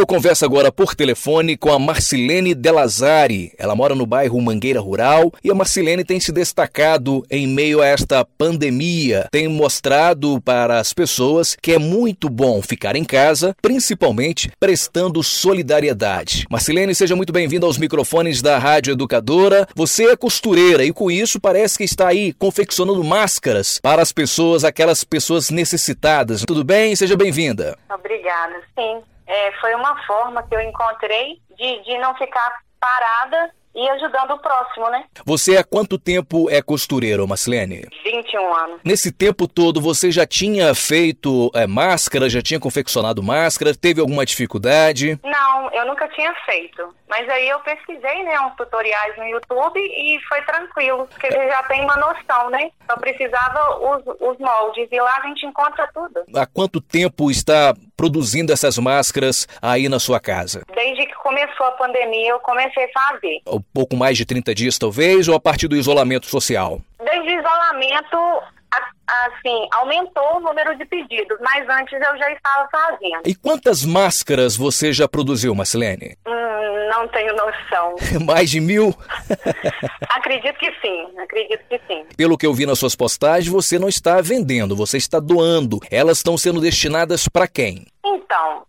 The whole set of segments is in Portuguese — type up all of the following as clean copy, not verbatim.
Eu converso agora por telefone com a Marcilene De Lazari. Ela mora no bairro Mangueira Rural e a Marcilene tem se destacado em meio a esta pandemia. Tem mostrado para as pessoas que é muito bom ficar em casa, principalmente prestando solidariedade. Marcilene, seja muito bem-vinda aos microfones da Rádio Educadora. Você é costureira e com isso parece que está aí confeccionando máscaras para as pessoas, aquelas pessoas necessitadas. Tudo bem? Seja bem-vinda. Obrigada, sim. Foi uma forma que eu encontrei de não ficar parada e ajudando o próximo, né? Você há quanto tempo é costureira, Marcilene? 21 anos. Nesse tempo todo, você já tinha feito máscara, já tinha confeccionado máscara? Teve alguma dificuldade? Não, eu nunca tinha feito. Mas aí eu pesquisei, né, uns tutoriais no YouTube e foi tranquilo, porque eu já tenho uma noção, né? Só precisava os moldes e lá a gente encontra tudo. Há quanto tempo está produzindo essas máscaras aí na sua casa? Desde que começou a pandemia, eu comecei a fazer. Um pouco mais de 30 dias, talvez, ou a partir do isolamento social? Desde o isolamento, assim, aumentou o número de pedidos, mas antes eu já estava fazendo. E quantas máscaras você já produziu, Marcilene? Não tenho noção. Mais de 1.000? Acredito que sim. Pelo que eu vi nas suas postagens, você não está vendendo, você está doando. Elas estão sendo destinadas para quem? Então,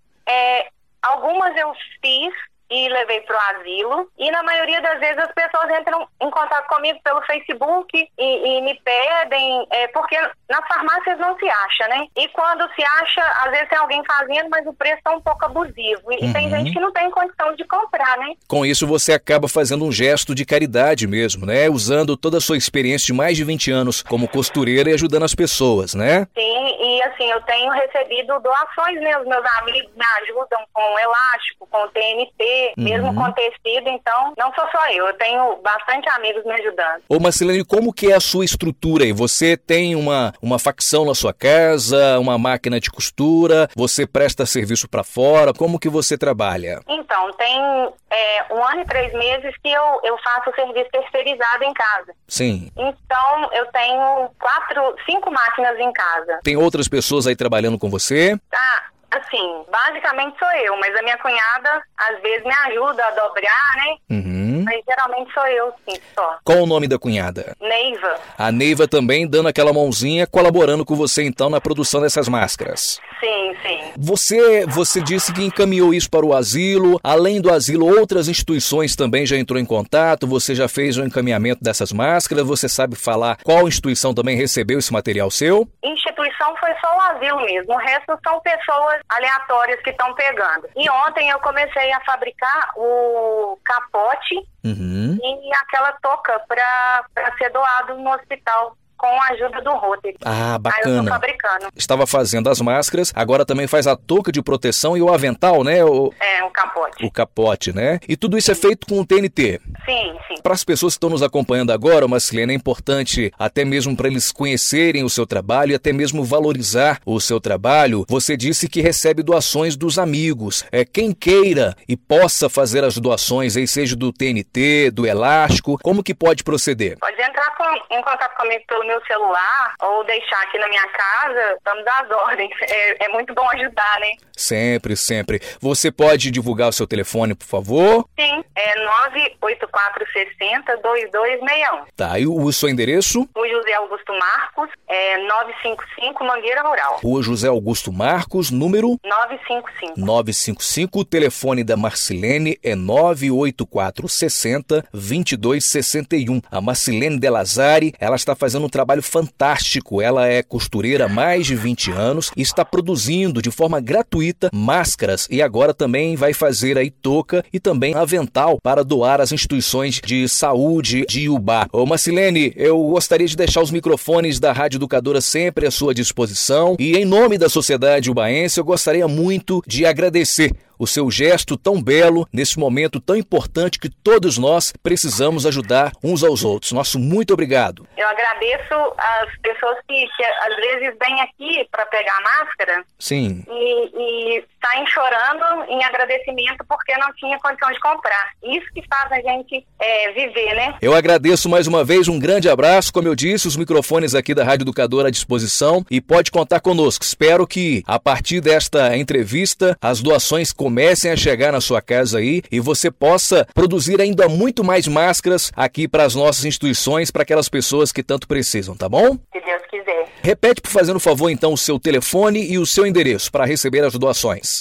algumas eu fiz e levei pro asilo, e na maioria das vezes as pessoas entram em contato comigo pelo Facebook e me pedem, porque nas farmácias não se acha, né? E quando se acha, às vezes tem alguém fazendo, mas o preço tá um pouco abusivo, e tem gente que não tem condição de comprar, né? Com isso você acaba fazendo um gesto de caridade mesmo, né? Usando toda a sua experiência de mais de 20 anos como costureira e ajudando as pessoas, né? Sim, e assim, eu tenho recebido doações, né? Os meus amigos me ajudam com elástico, com TNT, mesmo com tecido, então não sou só eu tenho bastante amigos me ajudando. Ô Marcilene, como que é a sua estrutura aí? Você tem uma facção na sua casa, uma máquina de costura, você presta serviço para fora, como que você trabalha? Então, tem 1 ano e 3 meses que eu faço serviço terceirizado em casa. Sim. Então, eu tenho 5 máquinas em casa. Tem outras pessoas aí trabalhando com você? Assim, basicamente sou eu, mas a minha cunhada às vezes me ajuda a dobrar, né? Mas geralmente sou eu, sim, só. Qual o nome da cunhada? Neiva. A Neiva também dando aquela mãozinha, colaborando com você então na produção dessas máscaras. Sim, sim. Você disse que encaminhou isso para o asilo. Além do asilo, outras instituições também já entrou em contato. Você já fez o encaminhamento dessas máscaras. Você sabe falar qual instituição também recebeu esse material seu? Instituição foi só o asilo mesmo. O resto são pessoas aleatórias que estão pegando. E ontem eu comecei a fabricar o capote e aquela touca para ser doado no hospital, com a ajuda do Rotary. Bacana. Aí eu tô fabricando. Estava fazendo as máscaras, agora também faz a touca de proteção e o avental, né? O capote. O capote, né? E tudo isso é feito com o TNT. Sim. Para as pessoas que estão nos acompanhando agora, Marcilene, é importante até mesmo para eles conhecerem o seu trabalho e até mesmo valorizar o seu trabalho. Você disse que recebe doações dos amigos. Quem queira e possa fazer as doações, aí seja do TNT, do elástico, como que pode proceder? Pode entrar em contato comigo pelo meu celular ou deixar aqui na minha casa, estamos às ordens. É muito bom ajudar, né? Sempre. Você pode divulgar o seu telefone, por favor? Sim, 98460-2261. Tá, e o seu endereço? O José Augusto Marcos, 955 Mangueira Rural. Rua José Augusto Marcos, número? 955. O telefone da Marcilene é 98460-2261. A Marcilene De Lazari, ela está fazendo um trabalho fantástico. Ela é costureira há mais de 20 anos e está produzindo de forma gratuita máscaras e agora também vai fazer aí touca e também avental para doar às instituições de saúde de Iubá. Ô Marcilene, eu gostaria de deixar os microfones da Rádio Educadora sempre à sua disposição e em nome da sociedade ubaense eu gostaria muito de agradecer o seu gesto tão belo nesse momento tão importante que todos nós precisamos ajudar uns aos outros. Nosso muito obrigado. Eu agradeço as pessoas que às vezes vêm aqui para pegar a máscara. Sim. E saem chorando em agradecimento porque não tinha condição de comprar. Isso que faz a gente viver, né? Eu agradeço mais uma vez, um grande abraço. Como eu disse, os microfones aqui da Rádio Educadora à disposição e pode contar conosco. Espero que a partir desta entrevista as doações comecem a chegar na sua casa aí e você possa produzir ainda muito mais máscaras aqui para as nossas instituições, para aquelas pessoas que tanto precisam, tá bom? Se Deus quiser. Repete, por fazendo favor, então, o seu telefone e o seu endereço para receber as doações.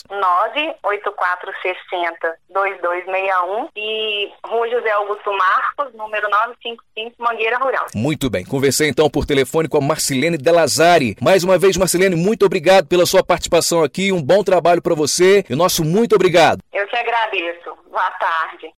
98460-2261 e Rua José Augusto Marcos, número 955, Mangueira Rural. Muito bem. Conversei, então, por telefone com a Marcilene De Lazari. Mais uma vez, Marcilene, muito obrigado pela sua participação aqui. Um bom trabalho para você e o nosso muito obrigado. Eu te agradeço. Boa tarde.